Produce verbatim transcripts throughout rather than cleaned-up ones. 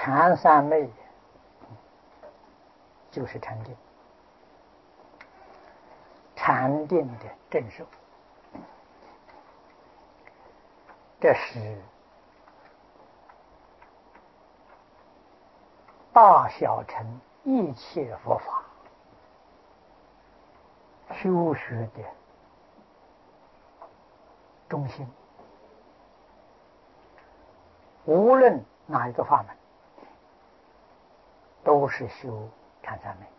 禅三昧就是禅定，禅定的正受，这是大小乘一切佛法修学的中心。无论哪一个法门，都是修禅三昧，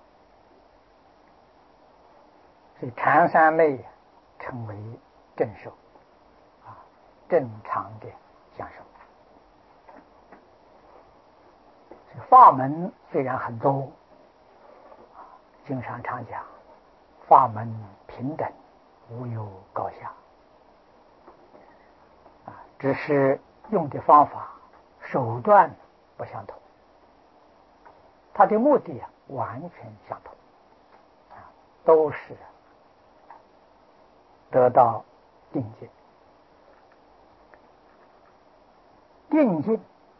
所以禅三昧称为正受啊，正常的享受。法门虽然很多，经常常讲法门平等，无有高下啊，只是用的方法手段不相同，它的目的完全相同啊，都是得到定境。定境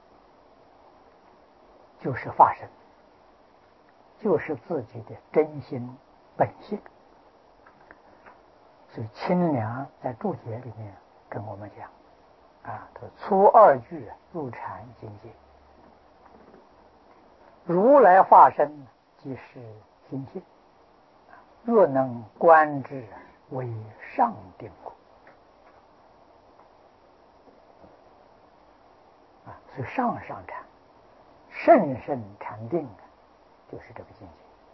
就是法身，就是自己的真心本性。所以清凉在注解里面跟我们讲啊，他初二句入禅境界，如来化身即是心性，若能观之为上定故啊，所以上上禅甚深禅定就是这个境界。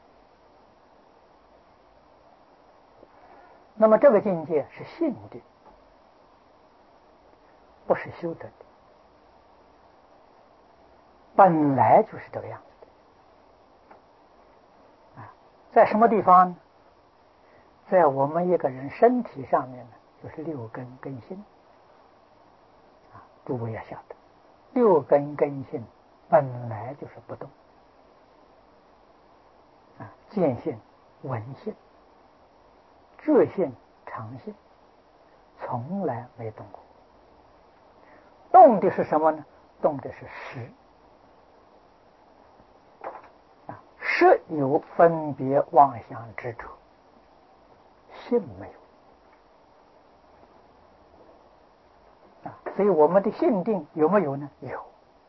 那么这个境界是信定，不是修得的，本来就是这个样子的啊。在什么地方呢？在我们一个人身体上面呢，就是六根根性啊。诸位要晓得，六根根性本来就是不动啊，见性、闻性、觉性、常性，从来没动过。动的是什么呢？动的是识啊，识有分别妄想执着，性没有啊。所以我们的性定有没有呢？有。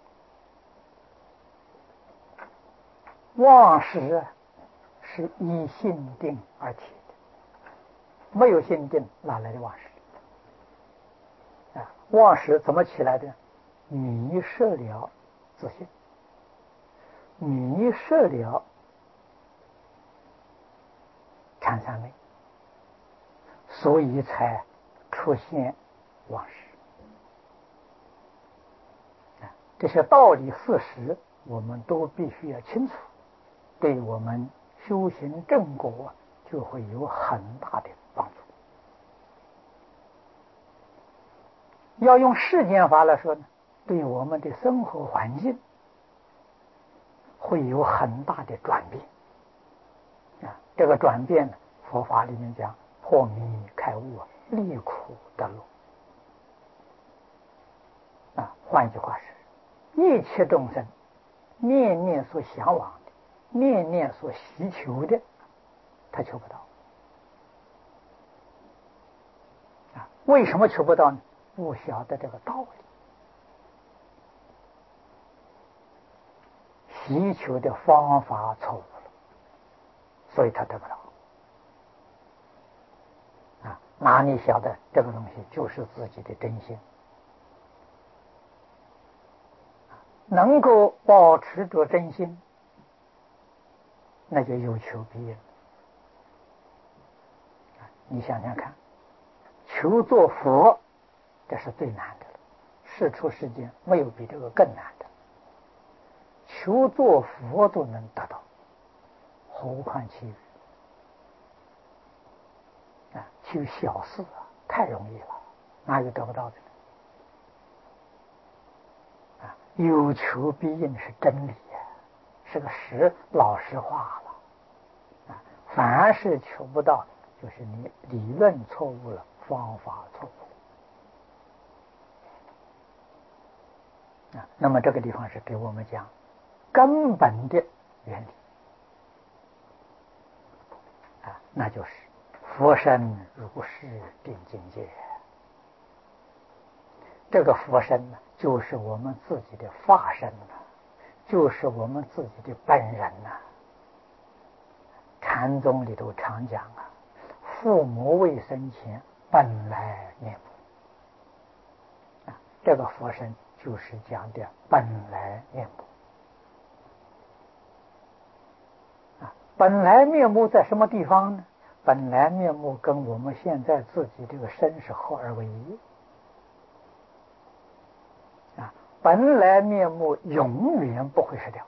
妄识是依性定而起的，没有性定哪来的妄识啊？妄识怎么起来的？迷失了自信，迷失了禅三昧，所以才出现妄识啊。这些道理事实我们都必须要清楚，对我们修行正果就会有很大的帮助。要用世间法来说呢，对我们的生活环境会有很大的转变啊。这个转变呢，佛法里面讲破迷开悟，离苦得乐啊。换句话是，一切众生念念所向往的，念念所希求的，他求不到啊。为什么求不到呢？不晓得这个道理，希求的方法错误了，所以他得不到啊。哪里晓得这个东西就是自己的真心，能够保持着真心，那就有求必应。你想想看，求做佛，这是最难的了，世出世间没有比这个更难的。求做佛都能得到，何况其余啊？求小事啊，太容易了，哪有得不到的呢？啊，有求必应是真理呀，是个实老实话了啊。凡是求不到，就是你理论错误了，方法错误了啊。那么这个地方是给我们讲根本的原理啊，那就是佛身如是定境界。这个佛身呢，就是我们自己的法身呐，就是我们自己的本人呐。禅宗里头常讲啊，父母未生前本来面目啊，这个佛身就是讲的本来面目啊。本来面目在什么地方呢？本来面目跟我们现在自己这个身是合而为一啊，本来面目永远不会失掉。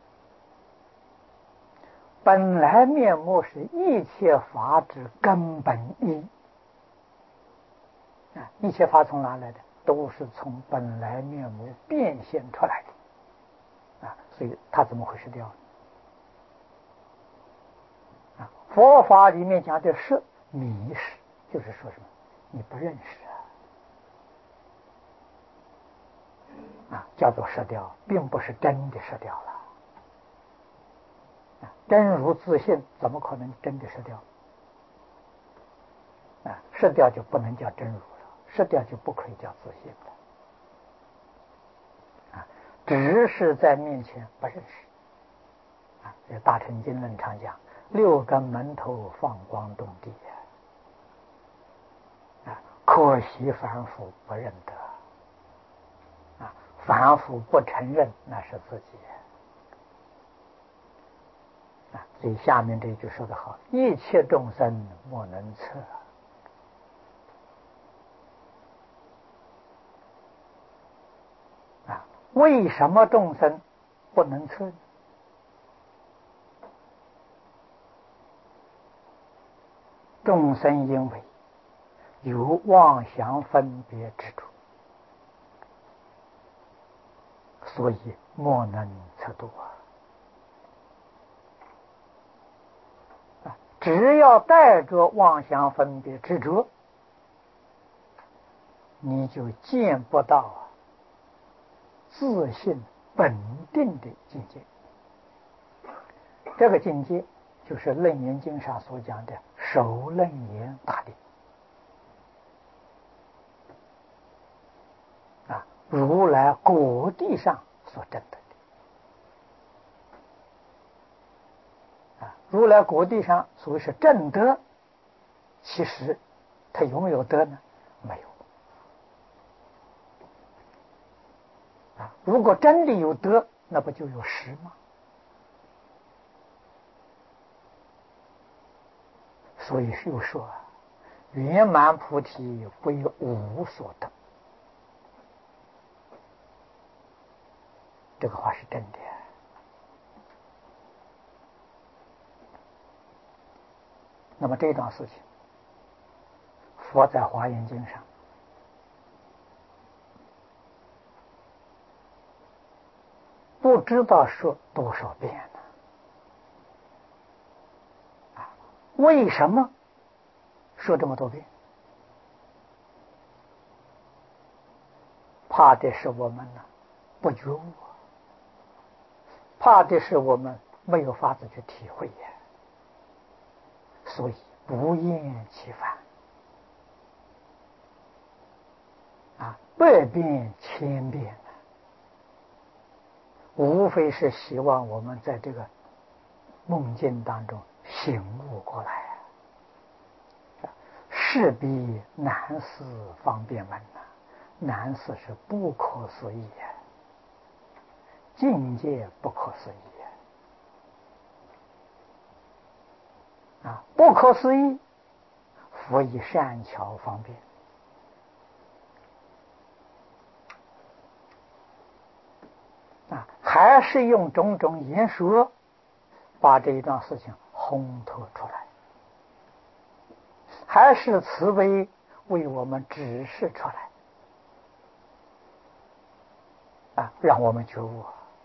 本来面目是一切法之根本一啊，一切法从哪来的？都是从本来面目变现出来的啊，所以它怎么会失掉啊？佛法里面讲的是迷失，就是说什么你不认识啊，啊，叫做失掉，并不是真的失掉了。真如自信，怎么可能真的失掉啊？失掉就不能叫真如了，失掉就不可以叫自信了啊！只是在面前不认识啊。这大乘经论常讲，六根门头放光动地啊，可惜凡夫不认得啊，凡夫不承认那是自己。所以下面这一句说得好，一切众生莫能测啊。为什么众生不能测呢？众生因为有妄想分别之处，所以莫能测度啊。只要带着妄想分别执着，你就见不到自信本定的境界。这个境界就是《楞严经》上所讲的首楞严大定啊，如来果地上所证得的啊。如来果地上所谓是证得，其实他有没有得呢？没有啊。如果真的有得，那不就有实吗？所以又说圆满菩提归无所得，这个话是真的。那么这桩事情，佛在华严经上不知道说多少遍了啊！为什么说这么多遍？怕的是我们呢不觉悟，怕的是我们没有法子去体会呀，所以不厌其烦啊，百遍千遍，无非是希望我们在这个梦境当中醒悟过来。事必难思方便门呐，难思是不可思议呀，境界不可思议呀啊，不可思议，佛以善巧方便啊，还是用种种言说把这一桩事情烘托出来，还是慈悲为我们指示出来啊，让我们觉悟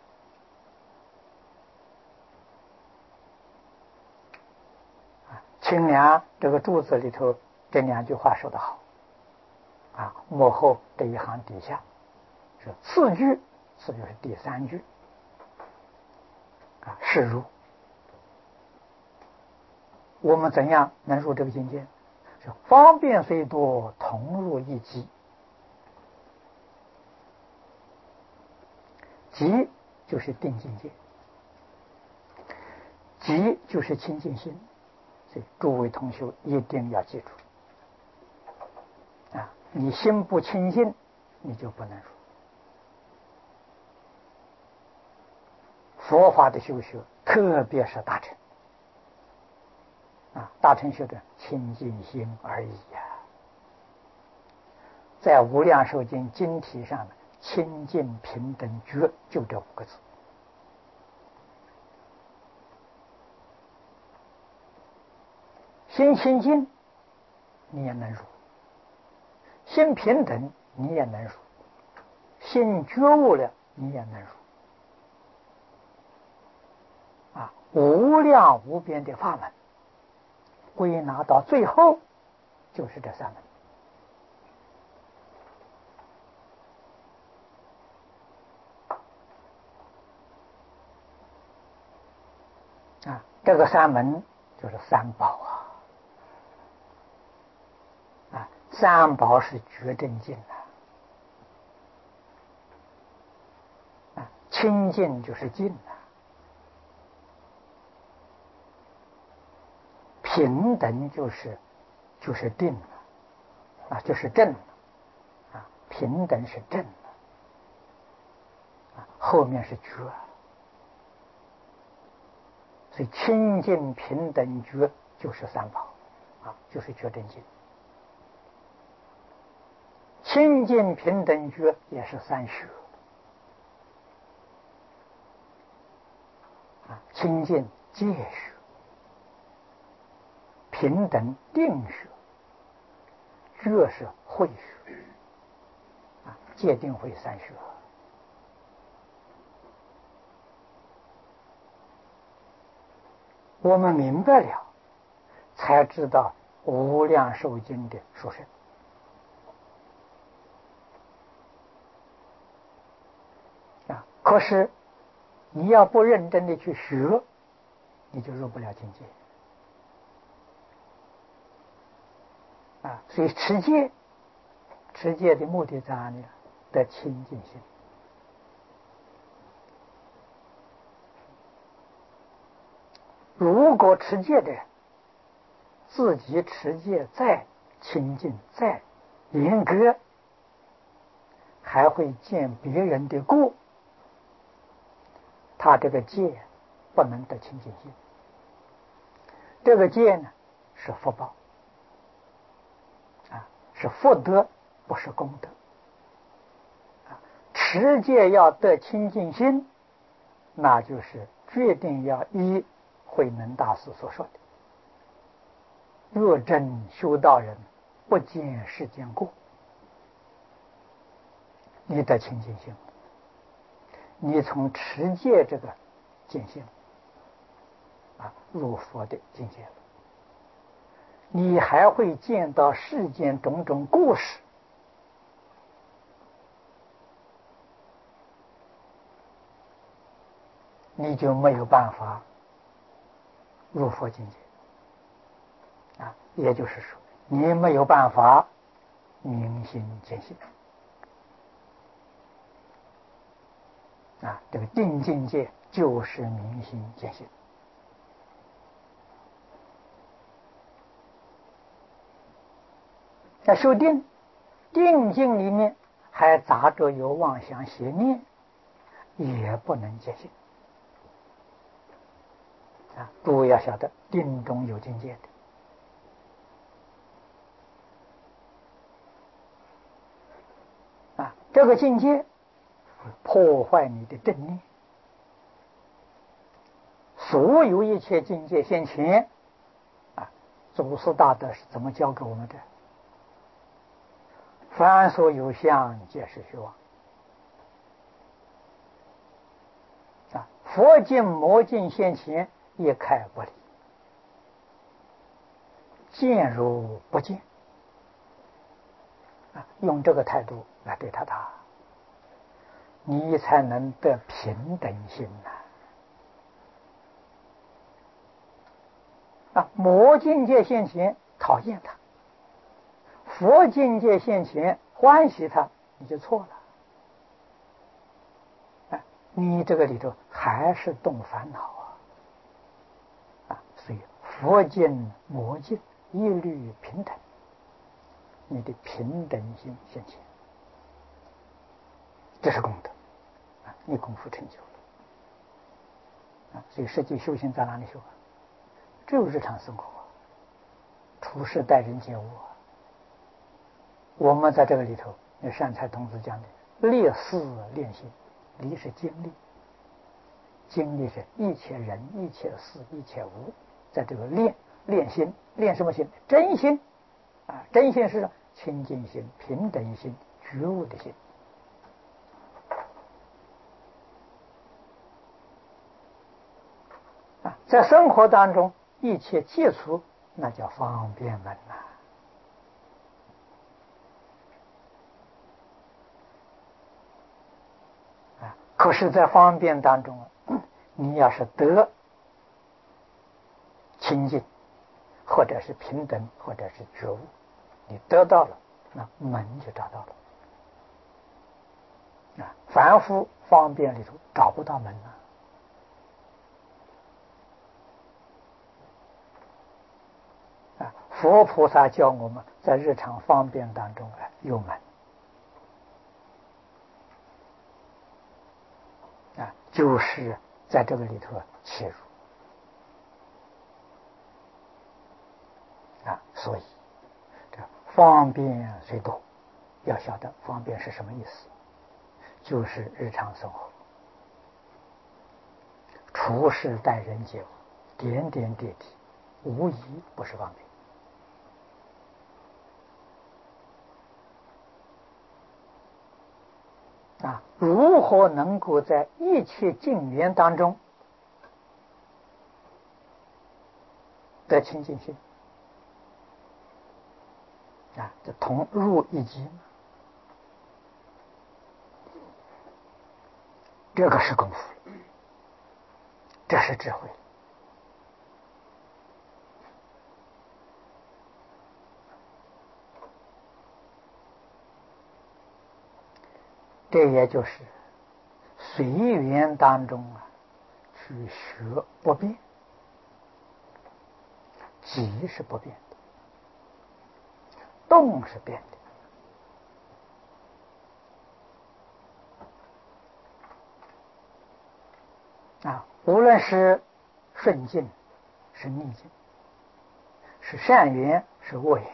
啊。清凉这个注子里头这两句话说得好啊，幕后这一行底下是次句，次句是第三句啊，是入。我们怎样能入这个境界？是方便虽多，同入一机。即就是定境界，即就是清净心。所以诸位同学一定要记住啊！你心不清净，你就不能入。佛法的修学，特别是大乘啊，大乘修的清净心而已呀、啊。在无量寿经经题上的清净平等觉，就这五个字。心清净，你也能入；心平等，你也能入；心觉悟了，你也能入。啊，无量无边的法门，归纳到最后，就是这三门。啊，这个三门就是三宝啊！啊，三宝是觉真净啊！啊，清净就是净啊，平等就是就是定啊，啊，就是正啊，平等是正啊，后面是觉。所以清净平等觉就是三宝啊，就是觉真净。清净平等觉也是三学啊，清净戒学，平等定学，觉是慧学啊，戒定慧三学。我们明白了，才知道无量寿经的殊胜啊。可是你要不认真的去学，你就入不了境界啊。所以持戒，持戒的目的在哪里？得清净心。如果持戒的人自己持戒再清净再严格，还会见别人的过，他这个戒不能得清净心。这个戒呢是福报啊，是福德，不是功德啊。持戒要得清净心，那就是决定要依慧能大师所说的：若真修道人，不见世间过。你得清净心，你从持戒这个见性啊，入佛的境界了。你还会见到世间种种故事，你就没有办法入佛境界啊。也就是说，你没有办法明心见性啊。这个定境界就是明心见性。在修定，定境里面还杂着有妄想邪念，也不能见性啊。诸位要晓得，定中有境界的啊。这个境界破坏你的正念，所有一切境界现前啊，祖师大德是怎么教给我们的？凡所有相，皆是虚妄啊。佛境魔境现前，一开不离，见如不见啊。用这个态度来对他打，你才能得平等心呐、啊。 啊，魔境界现前讨厌它，佛境界现前欢喜它，你就错了。啊，你这个里头还是动烦恼啊！啊，所以佛境、魔境一律平等，你的平等心现前，这是功德啊！你功夫成就了啊！所以实际修行在哪里修啊？只有日常生活，处事待人接物啊。我们在这个里头，那善财童子讲的立事练心，离是经历，经历是一切人、一切事、一切物，在这个练练心，练什么心？真心啊！真心是清净心、平等心、觉悟的心啊！在生活当中，一切接触，那叫方便门呐、啊！啊，可是，在方便当中，你要是得清净，或者是平等，或者是觉悟，你得到了，那门就找到了。啊，凡夫方便里头找不到门了。啊，佛菩萨教我们在日常方便当中啊有门。啊，就是在这个里头切入。啊，所以这方便虽多，要晓得方便是什么意思，就是日常生活，处事待人接物，点点滴滴，无疑不是方便。啊，如何能够在一切境缘当中得清净心？啊，这同入一机，这个是功夫，这是智慧。这也就是随缘当中啊，去学不变，即是不变的，动是变的啊。无论是顺境是逆境，是善缘是恶缘，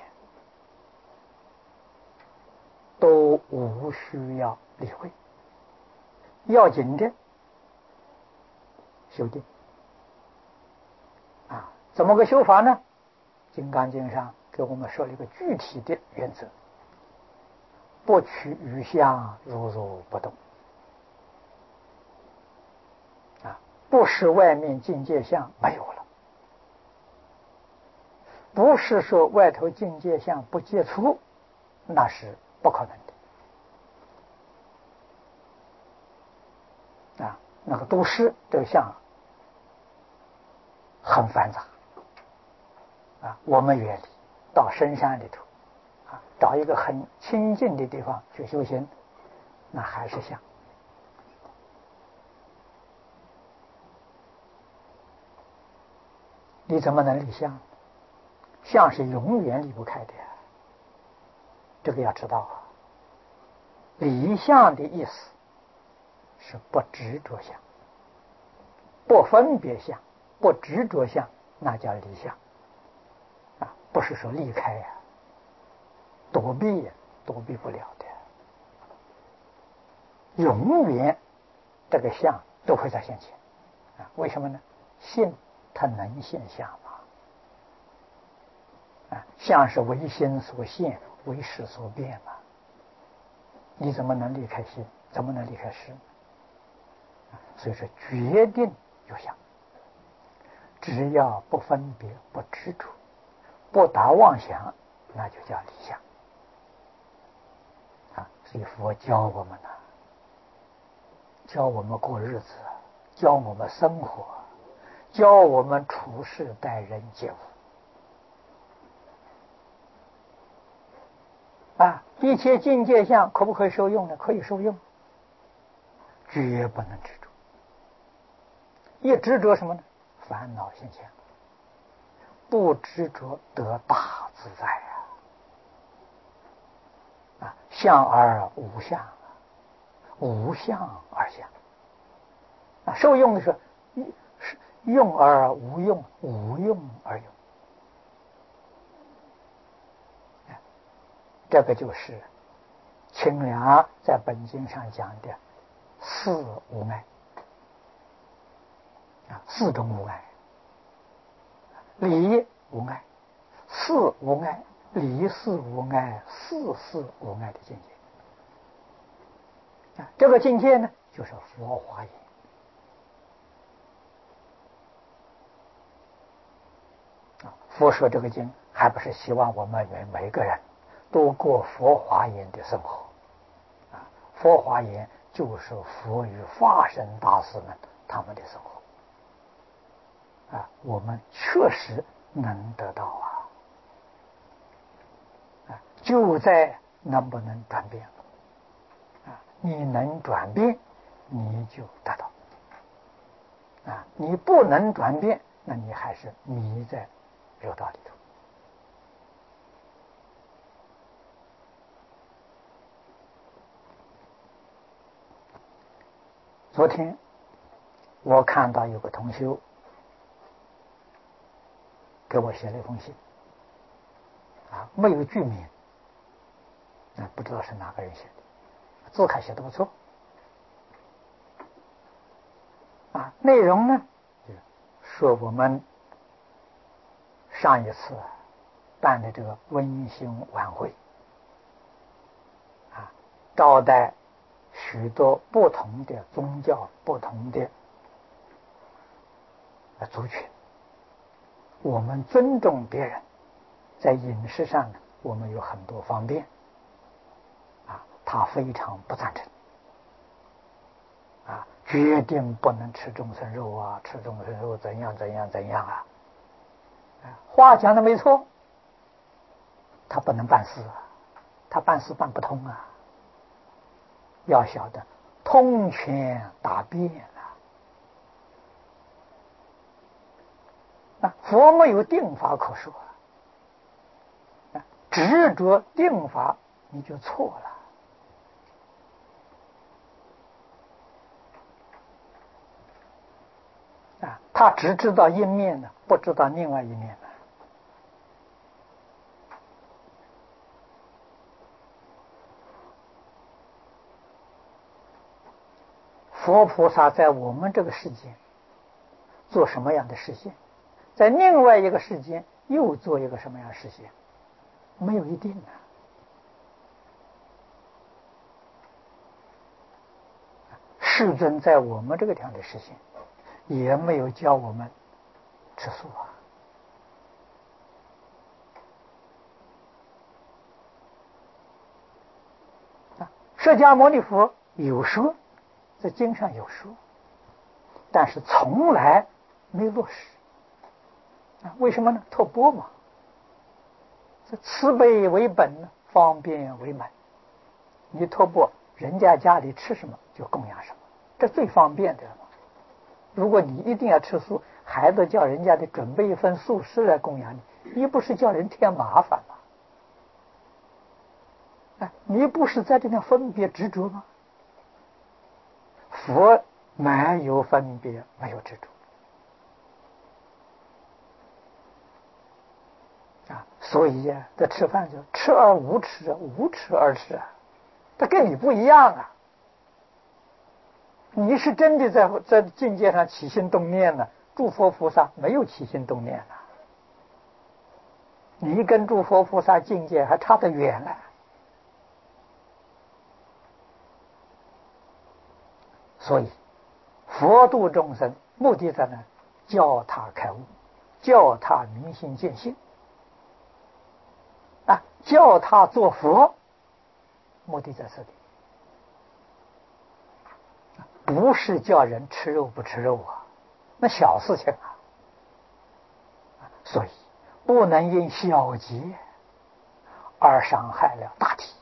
都无需要理会。要紧的修定啊，怎么个修法呢？金刚经上给我们说了一个具体的原则：不取于相，如如不动。啊，不是外面境界相没有了，不是说外头境界相不接触，那是不可能的。啊，那个都市这个相很繁杂。啊，我们远离到深山里头，啊，找一个很清净的地方去修行，那还是相。你怎么能离相？相是永远离不开的呀，这个要知道啊。离相的意思是不执着相，不分别相，不执着相，那叫离相。啊，不是说离开呀、啊，躲避呀、啊，躲避不了的。永远这个相都会在现前啊！为什么呢？心它能现相吗？啊，相是为心所现，为识所变嘛。你怎么能离开心？怎么能离开识？啊，所以说决定有相，只要不分别、不执着、不打妄想，那就叫离相。啊，所以佛教我们呢、啊，教我们过日子，教我们生活， 教我们处事待人接物啊，一切境界相可不可以受用呢？可以受用，绝不能执着。一执着什么呢？烦恼现前。不执着得大自在啊！啊，相而无相，无相而相。啊，受用的是用而无用，无用而用。这个就是清凉在本经上讲的四无碍啊，四种无碍：理无碍、事无碍、理事无碍、事事无碍的境界啊。这个境界呢，就是佛华严。佛说这个经，还不是希望我们每个人都过佛华严的生活啊？佛华严就是佛与化身大师们他们的生活啊，我们确实能得到啊！啊，就在能不能转变啊？你能转变，你就得到啊！你不能转变，那你还是迷在六道里头。昨天我看到有个同修给我写了一封信啊，没有具名，那不知道是哪个人写的，字卡写得不错啊。内容呢，说我们上一次办的这个温馨晚会啊，招待许多不同的宗教、不同的族群，我们尊重别人，在饮食上呢，我们有很多方便啊，他非常不赞成啊，决定不能吃众生肉啊，吃众生肉怎样怎样怎样啊，话讲的没错，他不能办事啊，他办事办不通啊。要晓得通权达变啊！佛没有定法可说啊，执着定法你就错了啊！他只知道一面呢，不知道另外一面呢。佛菩萨在我们这个世界做什么样的事情，在另外一个世界又做一个什么样的事情，没有一定的。世尊在我们这个地方的事情，也没有教我们吃素啊。释迦牟尼佛有说，在经上有说，但是从来没落实啊。为什么呢？托钵嘛，这慈悲为本，方便为门。你托钵，人家家里吃什么就供养什么，这最方便的了。如果你一定要吃素，还得叫人家的准备一份素食来供养你，你不是叫人添麻烦吗？哎，你不是在这里分别执着吗？佛没有分别，没有执着啊，所以呀，这吃饭就吃而无耻，无耻而吃啊，这跟你不一样啊。你是真的在在境界上起心动念呢，诸佛菩萨没有起心动念啊，你跟诸佛菩萨境界还差得远了。所以佛度众生目的在哪？教他开悟，叫他明心见性啊，叫他做佛，目的在这里，不是叫人吃肉不吃肉啊，那小事情啊。 所以不能因小节而伤害了大体。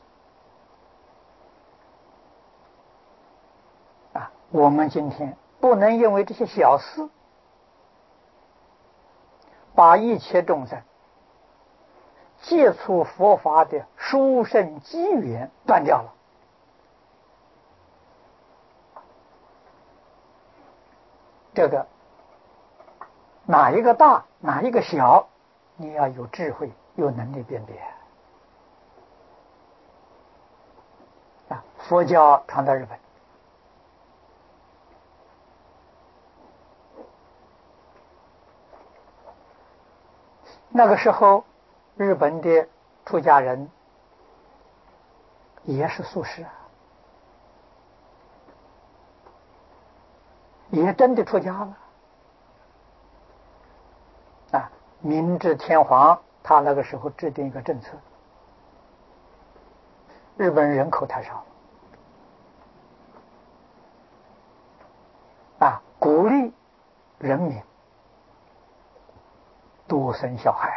啊，我们今天不能因为这些小事，把一切众生接触佛法的殊胜机缘断掉了。这个哪一个大，哪一个小，你要有智慧，有能力辨别。啊，佛教传到日本，那个时候日本的出家人也是素食啊，也真的出家了啊！明治天皇他那个时候制定一个政策，日本人口太少啊，鼓励人民多生小孩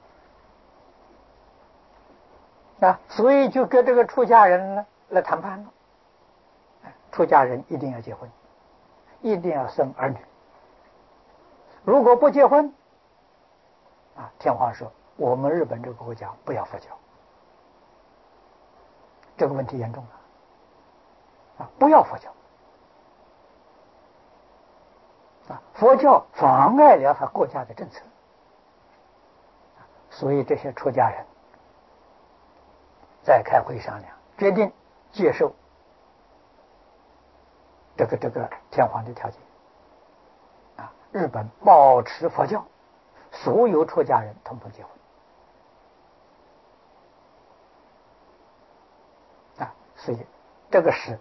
啊啊，所以就跟这个出家人呢来谈判了。出家人一定要结婚，一定要生儿女。如果不结婚，啊，天皇说我们日本这个国家不要佛教，这个问题严重了啊！不要佛教啊，佛教妨碍了他国家的政策，所以这些出家人在开会商量，决定接受这个这个天皇的条件啊，日本保持佛教，所有出家人统统结婚啊，所以这个是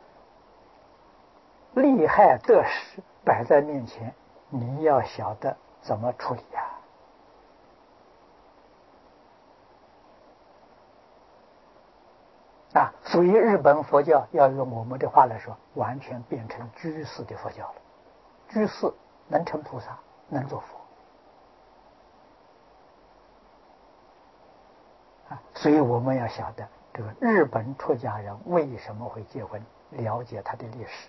利害得失摆在面前，你要晓得怎么处理呀、啊？啊，所以日本佛教要用我们的话来说，完全变成居士的佛教了。居士能成菩萨，能做佛啊！所以我们要晓得这个日本出家人为什么会结婚，了解他的历史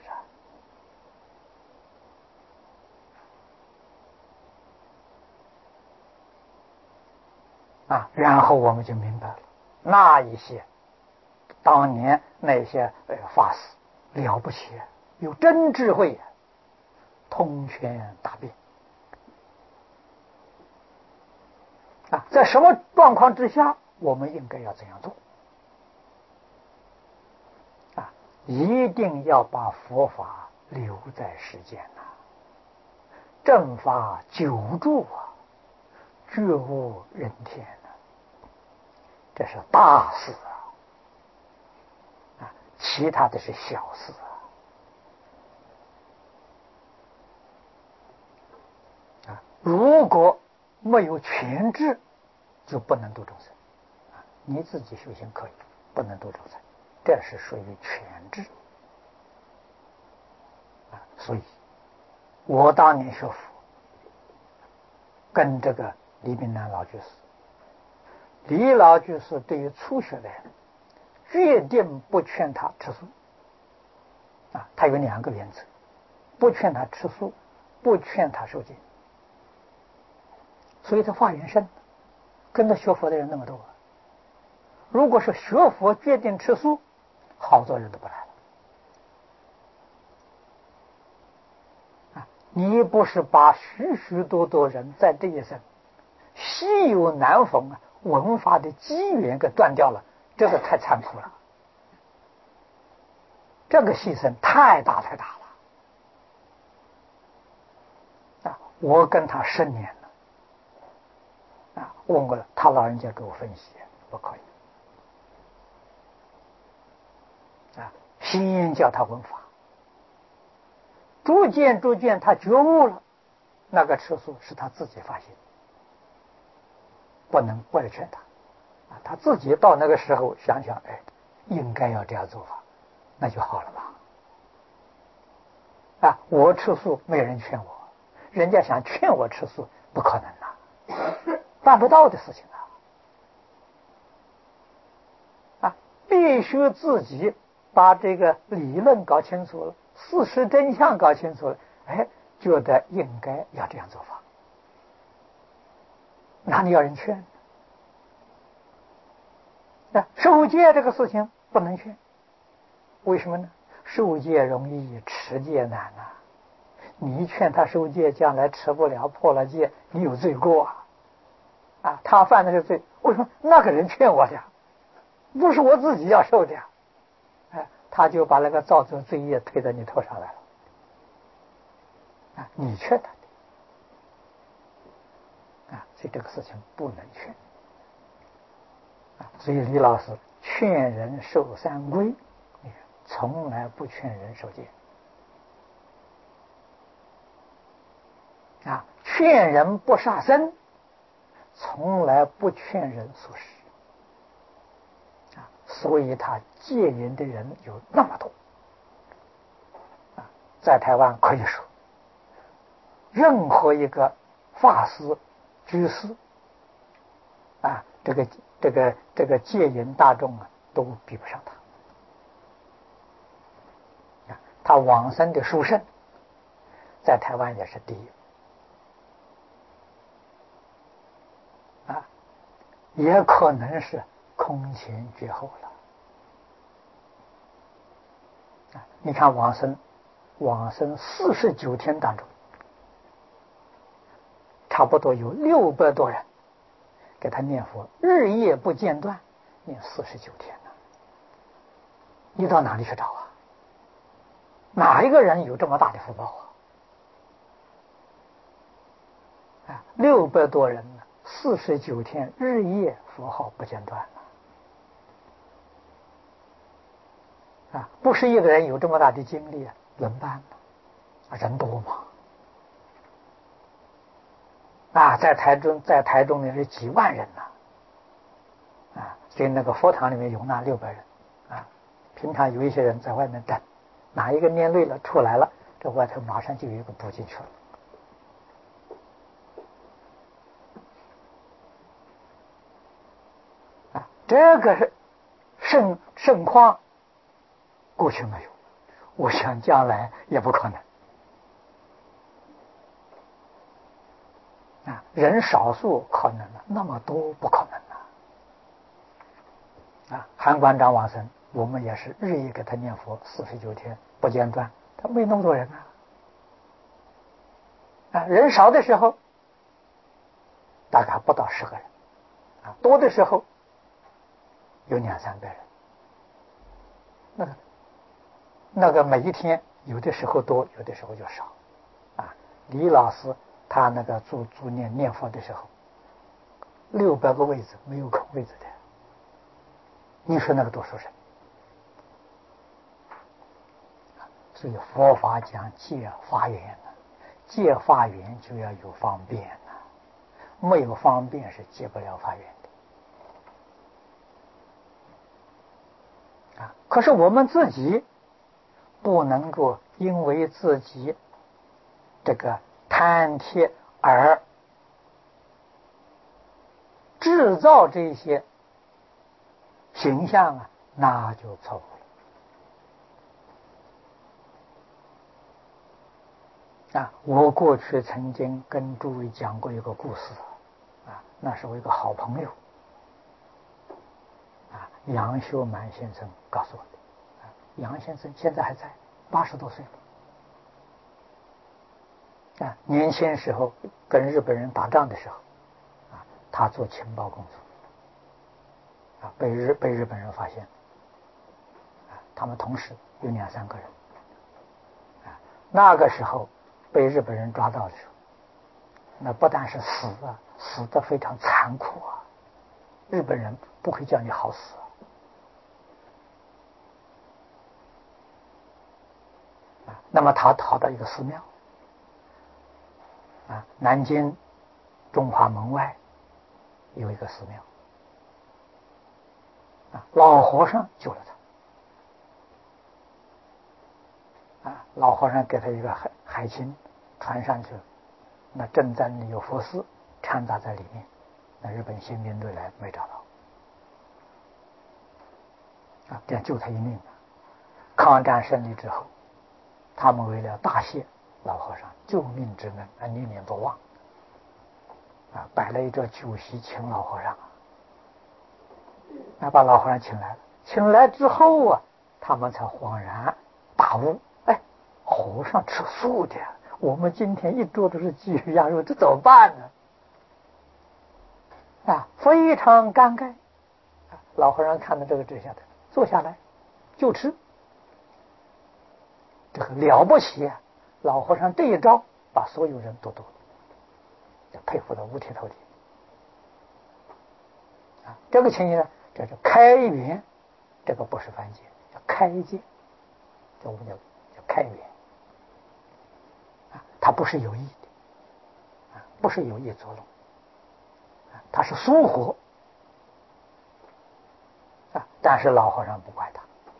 啊！啊，然后我们就明白了，那一些当年那些呃法师了不起，有真智慧，通权达变啊！在什么状况之下，我们应该要怎样做啊？一定要把佛法留在世间呐、啊，正法久住啊，绝无人天呐、啊，这是大事啊！啊，其他的是小事啊！啊，如果没有全智，就不能度众生啊！你自己修行可以，不能度众生，这是属于全智啊！所以，我当年学佛，跟这个李炳南老居士，李老居士对于初学的人，决定不劝他吃素啊！他有两个原则：不劝他吃素，不劝他受戒。所以他发言深，跟他学佛的人那么多。如果是学佛决定吃素，好多人都不来了啊！你不是把许许多多人在这一生稀有难逢啊文化的机缘给断掉了，这个太残酷了，这个牺牲太大太大了啊！我跟他十年了啊，问过了，他老人家给我分析，不可以啊，先叫他闻法，逐渐逐渐他觉悟了，那个吃素是他自己发现，不能不来劝他啊，他自己到那个时候想想，哎，应该要这样做法，那就好了吧？啊，我吃素没人劝我，人家想劝我吃素不可能呐、 办不到的事情啊！啊，必须自己把这个理论搞清楚了，事实真相搞清楚了，哎，觉得应该要这样做法，哪里要人劝？那受戒这个事情不能劝，为什么呢？受戒容易，持戒难啊！你劝他受戒，将来持不了，破了戒，你有罪过啊！啊，他犯的是罪，为什么？那个人劝我的，不是我自己要受的，哎，他就把那个造作罪业推到你头上来了，啊，你劝他的，啊，所以这个事情不能劝，啊，所以李老师劝人受三规，从来不劝人受戒。啊，劝人不杀生，从来不劝人素食。啊，所以他戒人的人有那么多。啊，在台湾可以说，任何一个法师、居士，啊，这个这个这个戒人大众啊，都比不上他。啊，他往生的殊胜，在台湾也是第一。啊，也可能是空前绝后了。啊，你看往生，往生四十九天当中，差不多有六百多人给他念佛，日夜不间断，念四十九天呢。你到哪里去找啊？哪一个人有这么大的福报啊？啊，六百多人呢，四十九天日夜佛号不间断了。啊，不是一个人有这么大的精力啊，轮班呢？啊，人多嘛。啊，在台中，在台中呢是几万人呢。啊，所以那个佛堂里面容纳六百人。啊，平常有一些人在外面等，哪一个念累了出来了，这外头马上就有一个补进去了。啊，这个是盛盛况，过去没有，我想将来也不可能。啊，人少数可能了，那么多不可能了。啊，韩馆长往生，我们也是日夜给他念佛四十九天不间断，他没那么多人啊。啊，人少的时候大概不到十个人，啊，多的时候有两三百人。那个那个每一天有的时候多，有的时候就少。啊，李老师他那个做做念念佛的时候，六百个位置没有空位置的，你说那个多少人？所以佛法讲借发缘呢，借发缘就要有方便呢，没有方便是借不了发缘的。啊，可是我们自己不能够因为自己这个贪贴而制造这些形象啊，那就错误了。啊，我过去曾经跟诸位讲过一个故事，啊，那是我一个好朋友，啊，杨修满先生告诉我的。啊，杨先生现在还在，八十多岁了。啊，年轻时候跟日本人打仗的时候，啊，他做情报工作，啊，被日被日本人发现，啊，他们同时有两三个人，啊，那个时候被日本人抓到的时候，那不但是死啊，死得非常残酷啊，日本人不会叫你好死啊。那么他逃到一个寺庙，啊，南京中华门外有一个寺庙，啊，老和尚救了他，啊，老和尚给他一个海海青传上去了，那正在里有佛寺掺杂在里面， 那日本新兵队来没找到，啊，这样救他一命。抗战胜利之后，他们为了答谢老和尚救命之恩，啊，念念不忘，啊，摆了一桌酒席请老和尚，啊，把老和尚请来了。请来之后啊，他们才恍然大悟，哎，和尚吃素的，我们今天一桌都是鸡鱼鸭肉，这怎么办呢？啊，非常尴尬。老和尚看到这个之下的，坐下来就吃。这个了不起啊！老和尚这一招把所有人都读了，就佩服的五体投地。啊，这个情形呢，这是开源，这个不是犯戒，叫开戒，这我们叫叫开源。啊，它不是有意的，啊，不是有意作弄，啊，它是疏忽。啊，但是老和尚不怪他。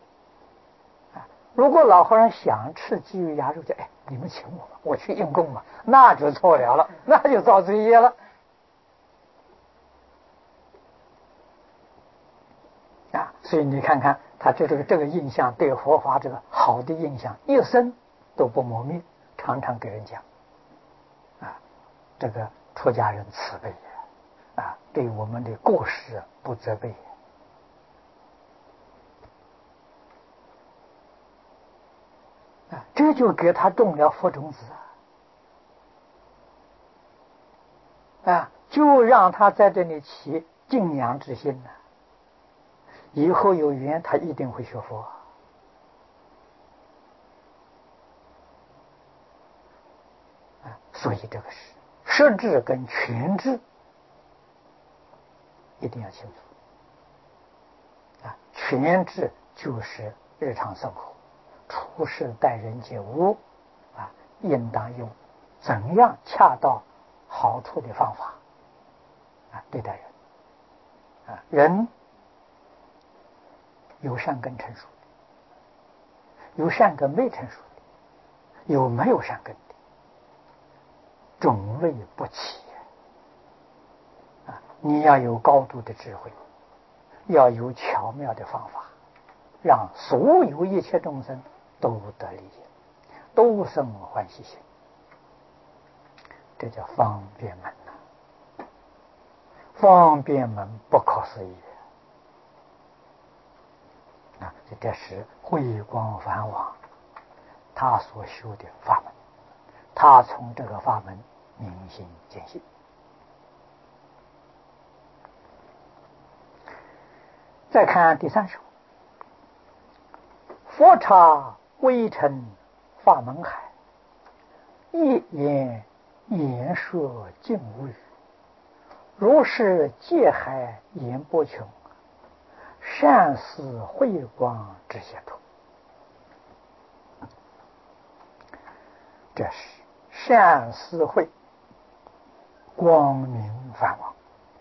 如果老和尚想吃鸡鱼鸭肉，就哎，你们请我吧，我去应供嘛，那就错了了，那就造罪业了。啊，所以你看看他就这个这个印象，对佛法这个好的印象，一生都不磨灭，常常给人讲。啊，这个出家人慈悲也，啊，对我们的过失不责备也。这就给他种了佛种子啊！啊，就让他在这里起敬仰之心呢。以后有缘，他一定会学佛啊！所以这个是实质跟全智一定要清楚啊！全智就是日常生活。处事待人接物啊，应当用怎样恰到好处的方法啊对待人啊。人有善根成熟的，有善根没成熟的，有没有善根的，种类不齐啊。你要有高度的智慧，要有巧妙的方法，让所有一切众生都得利益，都生欢喜心，这叫方便门呐、啊！方便门不可思议啊！这是慧光梵王他所修的法门，他从这个法门明心见性。再看第三首，佛刹微尘法门海，一言言说尽无语。如是界海言不穷，善思慧光之解脱。这是善思慧光明梵王。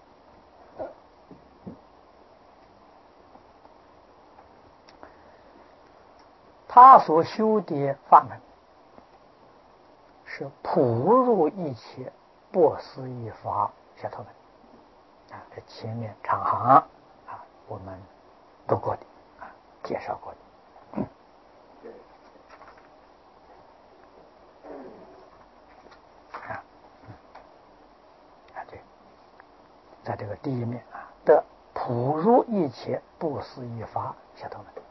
他所修的法门是普入一切不思议法解脱门啊，这前面长行啊我们读过的啊，介绍过的。嗯啊啊对，在这个第一面啊的普入一切不思议法解脱门。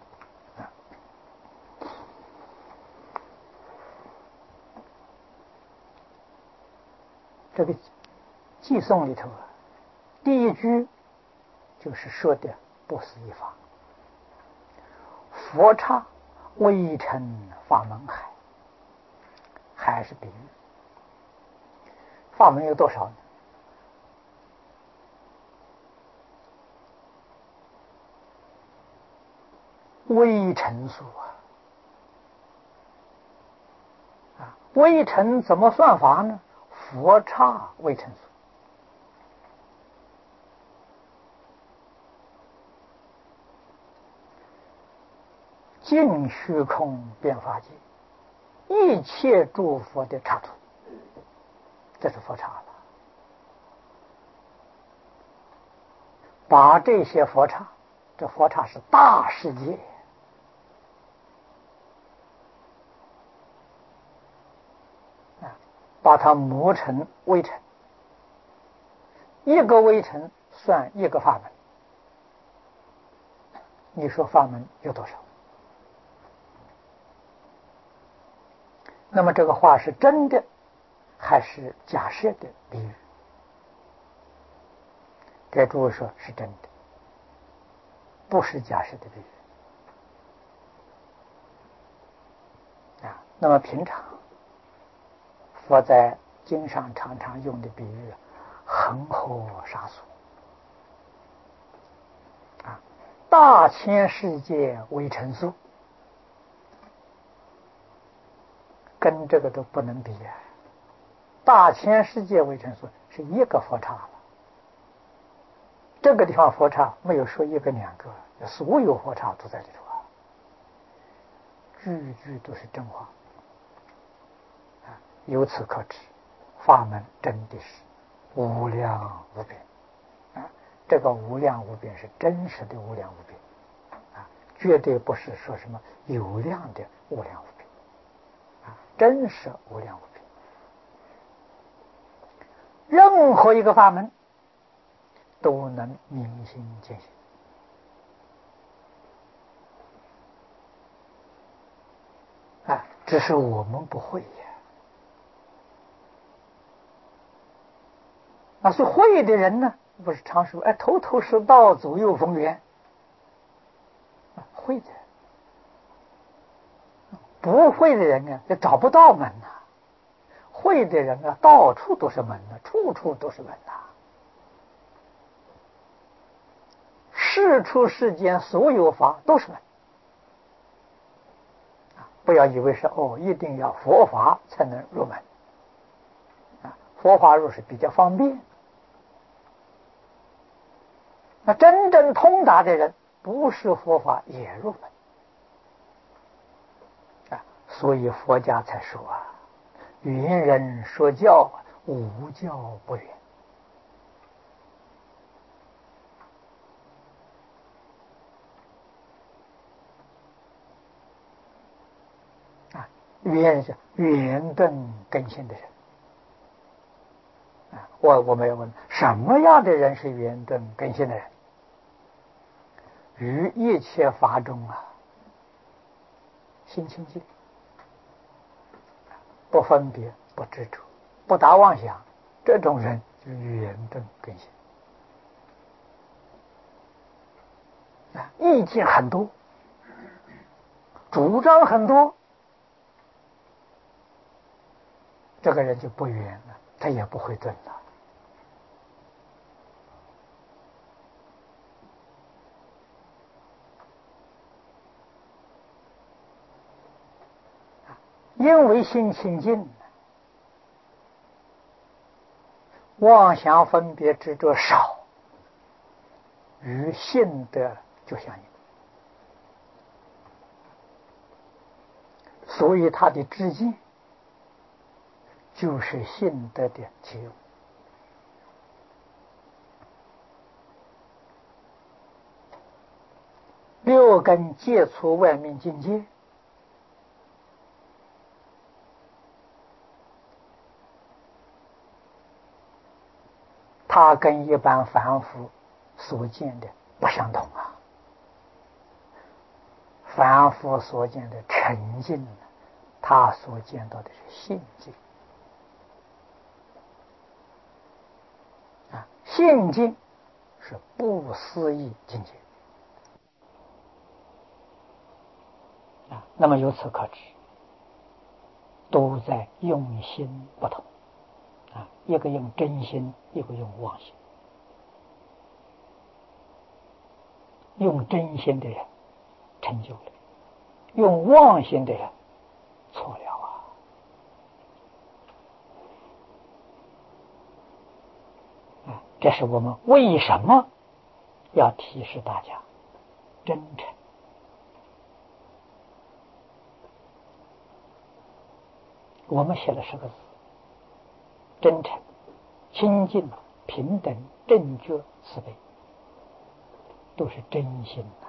这个偈颂里头啊，第一句就是说的不思议法，佛刹微尘法门海，海是比喻，法门有多少呢？微尘数啊！啊，微尘怎么算法呢？佛刹微尘数。尽虚空遍法界，一切诸佛的刹土，这是佛刹了。 把这些佛刹，这佛刹是大世界，啊，把它磨成微尘，一个微尘算一个法门，你说法门有多少？那么这个话是真的还是假设的比喻？给诸位说是真的，不是假设的比喻啊。那么平常佛在经上常常用的比喻，恒河沙数啊，大千世界为尘数，跟这个都不能比啊。大千世界为尘数是一个佛刹了，这个地方佛刹没有说一个两个，所有佛刹都在里头啊，句句都是真话啊。由此可知，法门真的是无量无边啊！这个无量无边是真实的无量无边啊，绝对不是说什么有量的无量无边啊，真实无量无边。任何一个法门都能明心见性啊，只是我们不会呀。啊，所以会的人呢，不是常说哎，头头是道，左右逢源啊，会的。不会的人呢，就找不到门呐、啊；会的人呢，到处都是门呐、啊，处处都是门呐、啊。世出世间所有法都是门啊！不要以为是哦，一定要佛法才能入门啊，佛法入是比较方便。那真正通达的人，不是佛法也入门啊。所以佛家才说啊，圆人说教，无教不圆啊。圆人是圆顿根性的人啊。我我们要问，什么样的人是圆顿根性的人？于一切法中啊，心清净，不分别，不执着，不打妄想，这种人就是圆顿根性啊。意见很多，主张很多，这个人就不圆了，他也不会顿了。因为心清净，妄想分别执着少，与性德就相应，所以他的知见就是性德的体用。六根接触外面境界，它跟一般凡夫所见的不相同啊。凡夫所见的沉静，他所见到的是性境啊，性境是不思议境界啊。那么由此可知，都在用心不同啊，一个用真心，一个用妄心。用真心的人成就了，用妄心的人错了啊！啊，这是我们为什么要提示大家真诚。我们写了十个字：真诚、清净、平等、正觉、慈悲。 都是真心的。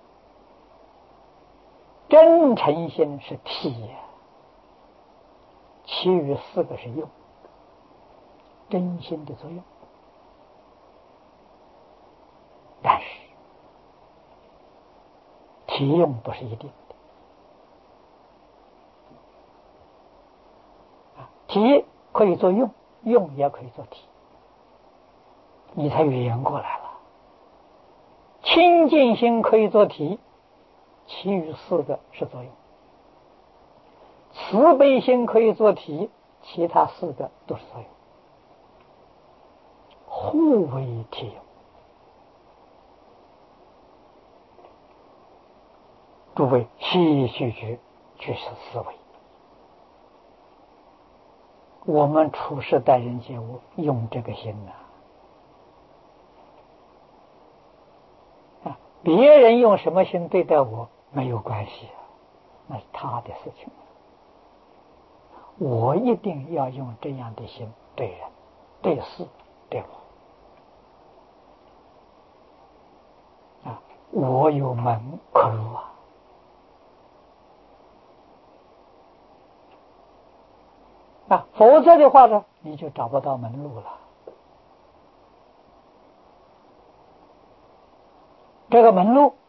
真诚心是体，其余四个是用。真心的作用，但是体用不是一定的。体可以做用，用也可以做体，你才圆过来了。清净心可以做体，其余四个是作用。慈悲心可以做体，其他四个都是作用，互为体用。诸位细细去去思维，我们处事待人接物用这个心呐、啊，啊，别人用什么心对待我没有关系啊，那是他的事情。我一定要用这样的心对人、对事、对我啊，我有门可入啊。啊，否则的话呢，你就找不到门路了。这个门路